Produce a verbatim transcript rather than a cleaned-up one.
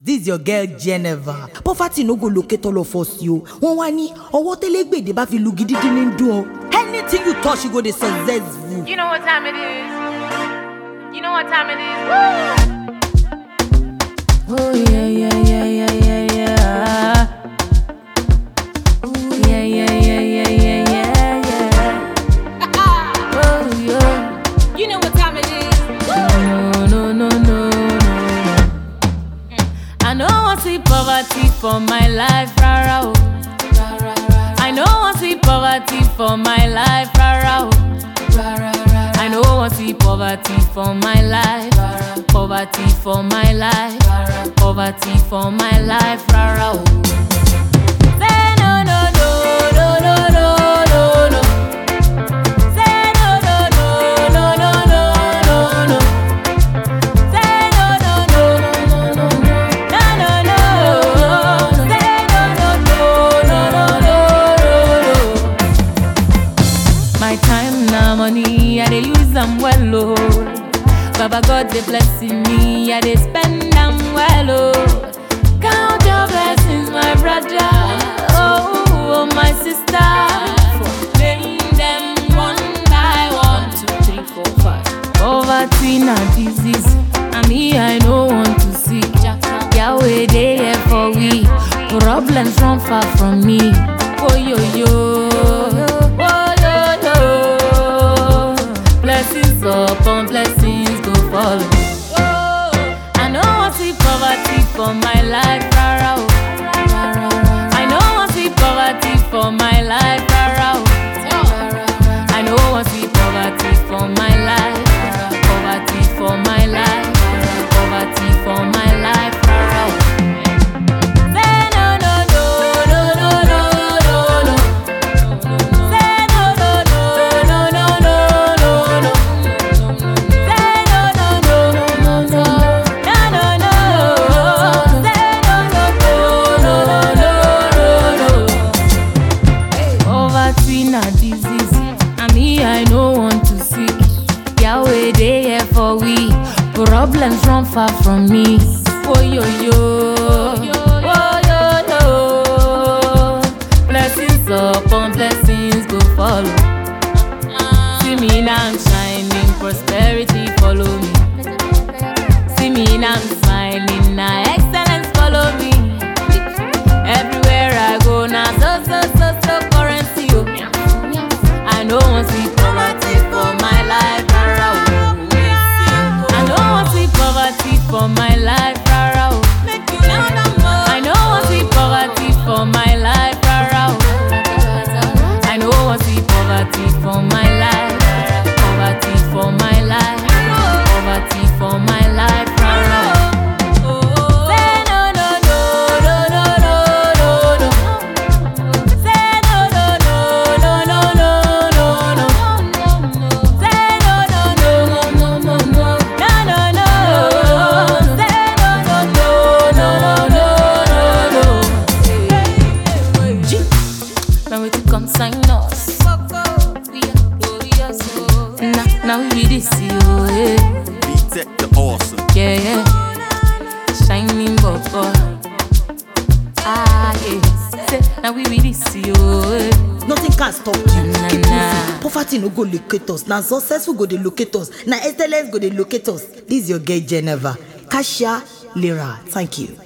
This is your girl Geneva. Poverty no go locate all of us, you. One wani, or what telegbe de ba fi lugi di dinin do. Anything you touch, you go the successful. You know what time it is. You know what time it is. Woo! Oh yeah, yeah, yeah, yeah, yeah, yeah. Oh yeah, yeah, yeah, yeah, yeah, yeah, yeah. Oh yeah. You know what time it is. No, no, no, no, no. I know I see poverty for my life, rara. Oh. I know I see poverty for my life, rara. Oh. I know I see poverty for my life, poverty for my life, poverty for my life, rara. Oh. Say no, no, no, no, no, no, no, no. Say no, no, no, no, no, no, no, no. Say no, no, no, no, no, no, no, no, no. Say no, no, no, no, no, no, no. My time now money, I dey use them well, oh. Baba God they blessing me, I dey spend them well, oh. Count your blessings, my brother, oh, oh my sister. Name them one by one, two, three, four, five. Poverty na disease, and me I no want to see. Yahweh they here for we, problems run far from me. Oh yo yo, oh yo yo. Blessings upon blessings go follow. I know I see poverty for my life, rara. I know I see poverty for my life, rara. I know I see poverty for my life, poverty for my life, poverty for my life, rara. Say no, no, no, no, no, no, no, no. Say no, no, no, no, no, no, no, no. Say no, no, no, no, no, no, no, no. Say no, no, no, no, no, no, no. Poverty na disease, and me I no want to see. Yahweh they here for we, problems run far from me. Oh yo yo, oh yo yo. Blessings upon blessings go follow. See me now I'm shining, prosperity follow me. See me now I'm smiling, now excellence follow me. Everywhere I go now, so so so so currency. Oh. I know I see poverty for my life, rara. I know I see poverty for my life, rara. I know I see poverty for my life, rara. I know I see poverty for my life, poverty for my life, poverty for my life, rara. Say no, no, no, no, no, no, no, no. Say no, no, no, no, no, no, no, no. Say no, no, no, no, no, no, no, no, no. Say no, no, no, no, no, no, no, no. G. Now we to come sign us. We are glorious, oh. Now, now we this you, eh. B-Tech the awesome. Yeah, yeah. Shining bubble. Ah, yeah. Say, now we really see you, eh. Nothing can stop you. Na, Keep na. moving. Poverty no go locate us. Now successful go dey locate us. Now excellence go dey locate us. This is your girl Geneva. Kasia Lira. Thank you.